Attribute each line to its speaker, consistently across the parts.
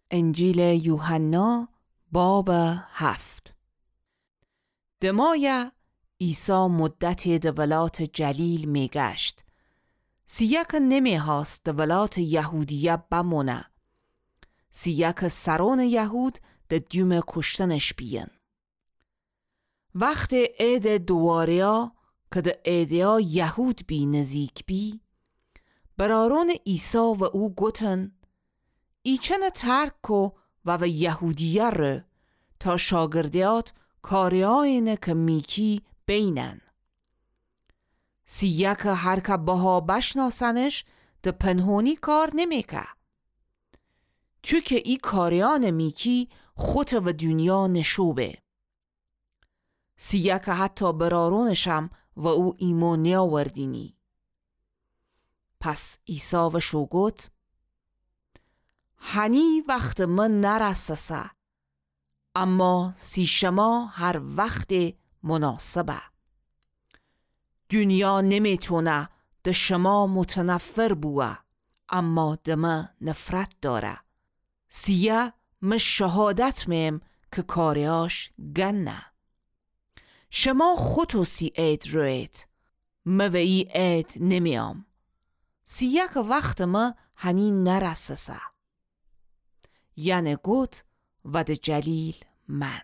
Speaker 1: انجیل یوحنا باب 7. دمایه عیسی مدت دولات جلیل می گشت. سیاک نمی هاست دولات یهودیه بمونه. سیاک سران یهود ده دیوم کشتنش بیین. وقت عید دواریا که ده عیدیا یهود بی نزیک بی، برارون عیسی و او گوتن ایچن ترک کو و یهودیه رو تا شاگردیات کاریاین که میکی بینن. سیاک هر که باها بشناسنش ده پنهونی کار نمیکه. تو که ای کاریان میکی خود و دنیا نشوبه. سیاک حتی برارونشم و او ایمان نیاوردینی. پس عیسی و شو گوت هنی وقت من نرسسه، اما سی شما هر وقت مناسبه. دنیا نمیتونه ده شما متنفر بوه، اما ده من نفرت داره. سیه من شهادت میم که کاریاش گنه. شما خودو سی عید روید، من و ای عید نمیام. سیه که وقت من هنی نرسسه. یعنی گوت و ده جلیل من.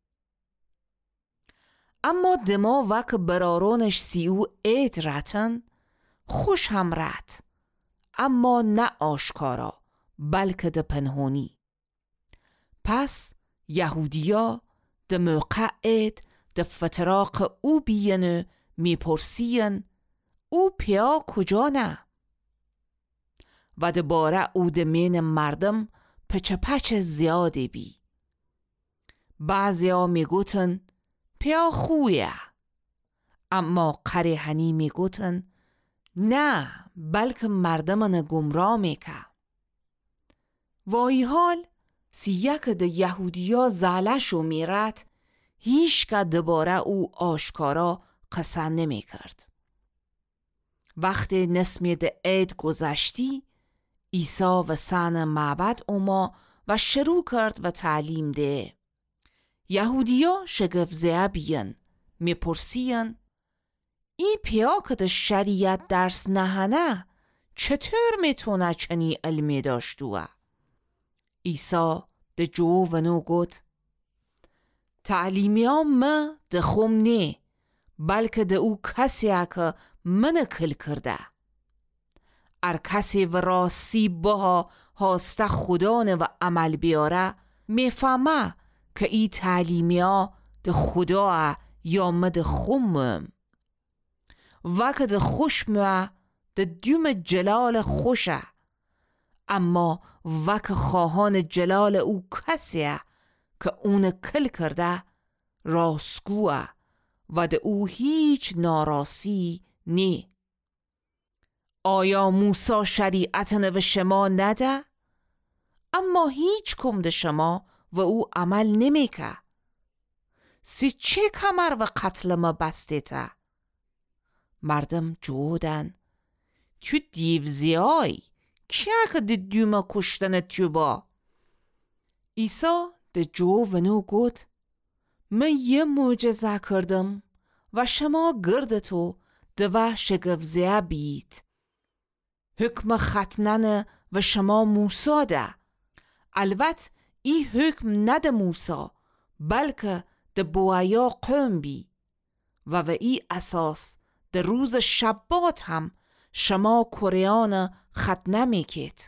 Speaker 1: اما دما وک برارونش سیو عید رتن، خوش هم رت، اما نه آشکارا بلکه ده پنهونی. پس یهودیا ده موقع عید ده فتراق او بیینه میپرسین او پیا کجا نه؟ و ده باره او ده مین مردم پچ زیادی بی. بعضی ها می گوتن پیا خویه، اما قره هنی می گوتن نه بلکه مردمان گمراه میکه. و ای حال سیاک ده یهودیا زالشو میرد، هیچ که دوباره او آشکارا قصه نمی کرد. وقت نسمی ده عید گذشتی، عیسی و سن معبد اوما و شروع کرد و تعلیم ده. یهودیا شگفت زده بیین، می پرسین ای پیا که ده شریعت درس نهنه چطور میتونه چنی علمی داشتوه؟ عیسی ده جو و نو گوت تعلیمیام ما ده خوم نه، بلکه ده او کسیه که من کل کرده. ار کسی و راستی باها هاسته خدانه و عمل بیاره، میفهمه که ای تعلیمیا ده خدا یا مده خومم. وکه ده خوشمه ده دیوم جلال خوشه، اما وکه خواهان جلال او کسیه که اون کل کرده راستگوه و ده او هیچ ناراسی نی. آیا موسی شریعت نو شما نده؟ اما هیچ کم ده شما و او عمل نمیکه. سی چه کمر و قتل ما بسته تا؟ مردم جودن تو دیوزیای کیا که ده دیوما کشتن تو با؟ عیسی ده جو و نو گوت من یه معجزه کردم و شما گرد تو دو شگفزه بید. حکم ختنن و شما موسی ده. البته ای حکم نده موسی، بلکه ده بوایا قوم بی. و ای اساس ده روز شبات هم شما کوریان ختنه میکید.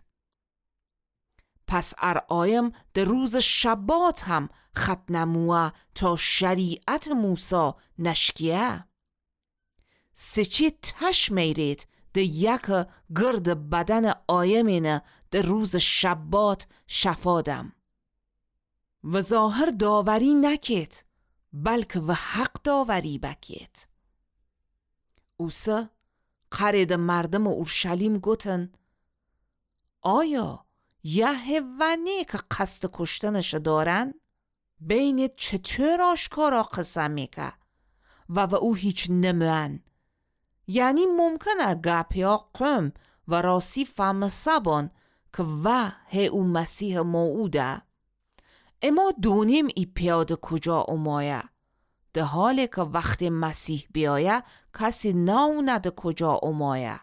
Speaker 1: پس ار آیم ده روز شبات هم ختنه موه تا شریعت موسی نشکیه. سچی تش میرید ده یک گرد بدن آیمینه ده روز شبات شفادم. و ظاهر داوری نکید، بلکه و حق داوری بکید. اوسه قرید مردم اورشلیم گوتن آیا یه حیوانی که قصد کشتنش دارن؟ بین چطور آشکارا قسم میکه و او هیچ نمون؟ یعنی ممکنه گپیا قم و راسی فهم سبان که و هی او مسیح موعوده اما دونیم ای پیاده کجا امایه ده حالی که وقتی مسیح بیایه کسی ناونده کجا امایه.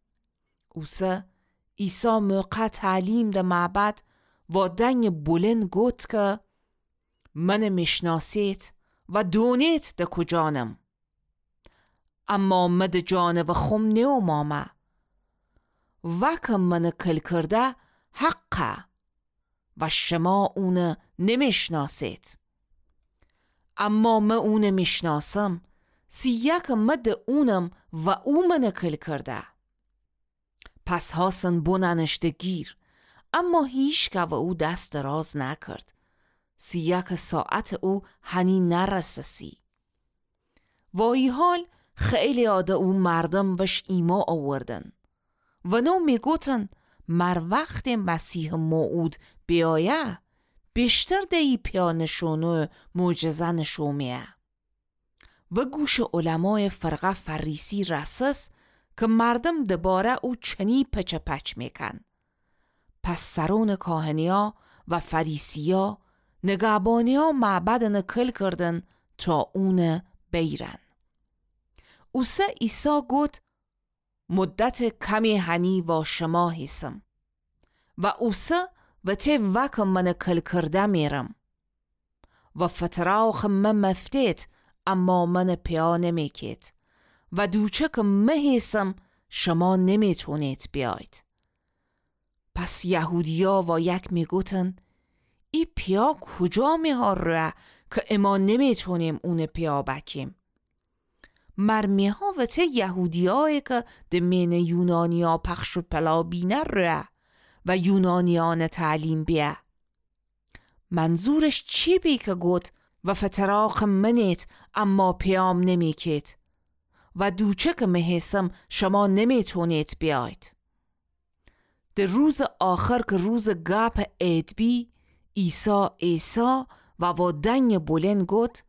Speaker 1: اوسه عیسی موقع تعلیم ده معبد و دنگ بلند گوت که من میشناسید و دونید ده کجانم اما مد جانب خم نیو مامه وکم من کل کرده حقه و شما اونه نمیشناسید اما من اونه میشناسم سیک مد اونم و او من کل کرده. پس هاسن بوننشته گیر اما هیچ که و او دست دراز نکرد. سیک ساعت او هنی نرسسی. و ای حال خیلی آده او مردم وش ایما آوردن و نو میگوتن مر وقت مسیح موعود بیایه بیشتر دی پیا نشونو معجزه نشومیه. و گوش علمای فرقه فریسی رسس که مردم دباره او چنی پچ پچ میکن. پس سرون کاهنیا و فریسیا نگهبانیا معبد نکل کردن تا اون بیرن. اوسه عیسی گفت مدت کمی هنی و شما هستم و اوسه و تی وکم من کل کرده میرم و فتراخ من مفتید اما من پیا نمیکید و دوچه که مهیسم شما نمیتونید بیاید. پس یهودیا و یک میگوتن ای پیا کجا میها روه که اما نمیتونیم اون پیا بکیم. مرمیها و ته یهودیایی که دمین یونانیا پخش و پلا بینه روه و یونانیان تعلیم بیه. منظورش چی بی که گوت و فتراخ منیت اما پیام نمیکید و دوچه که مهیسم شما نمیتونید بیاید. در روز آخر که روز گپ عید بی عیسی و دنگ بلند گوت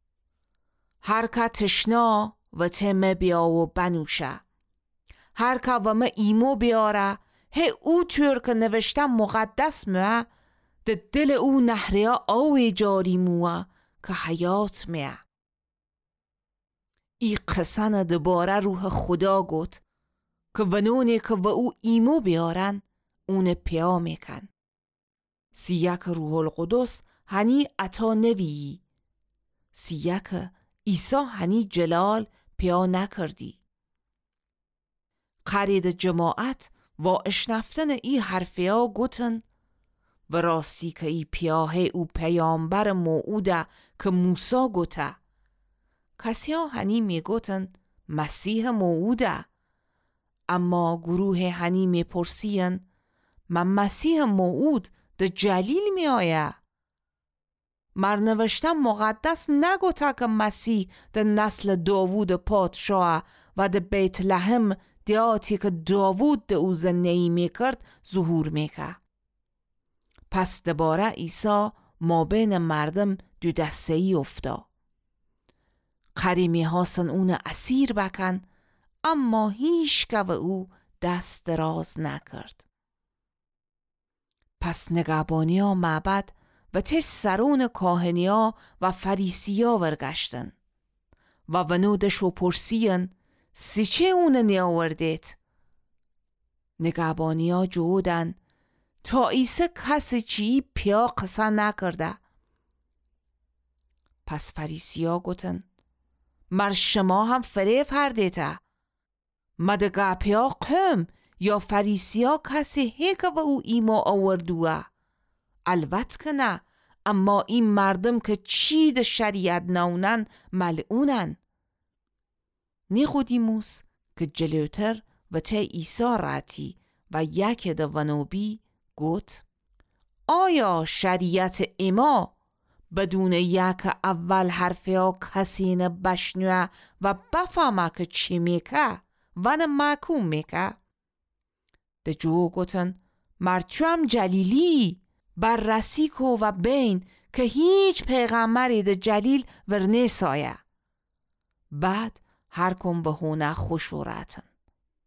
Speaker 1: هر که تشنا و تمه بیا و بنوشه هر که و ما ایمو بیاره هی او طور که نوشتم مقدس موه ده دل او نهریا آوی جاری موه که حیات میه. ای قسن دوباره روح خدا گوت که ونونی که و او ایمو بیارن اون پیا میکن. سیک روح القدس هنی عطا نویی سیک عیسی هنی جلال پیا نکردی. قرید جماعت و اشنفتن ای حرفیا گوتن و راستی که ای پیاه او پیامبر موعوده که موسی گوته. کسی ها هنی می گوتن مسیح موعوده اما گروه هنی می پرسین من مسیح موعود ده جلیل می آیه. مرنوشتم مقدس نگوته که مسیح ده نسل داوود پادشاه و ده بیت لحم دیاتی که داوود ده او زندگی می کرد ظهور می که. پس دوباره عیسی ما بین مردم دو دسته ای افتا. قریمی هاسن اون اسیر بکن اما هیچ که و او دست دراز نکرد. پس نگهبانیا معبد و تش سرون کاهنیا و فریسیا ورگشتن و ونودش و پرسین سی چه اون نیاوردید؟ نگهبانیا جودن تا عیسی کسی چی پیا قصه نکرده. پس فریسیا گوتن مر شما هم فریب هردیته مدگه پیا قم یا فریسیا کسی هیک و او ایما آوردوه. البته که نه اما این مردم که چی ده شریعت نونن ملعونن. نیقودیموس که جلوتر و ته عیسی راتی و یک ده ونوبی گوت آیا شریعت اما بدون یک اول حرفیا کسی نبشنوه و بفهمه که چی میکه و نه محکوم میکه؟ ده جو گوتن مرچوم جلیلی بررسی کو و بین که هیچ پیغمبری ده جلیل ورنه سایه. بعد هر کن به هونه خوش و رتن.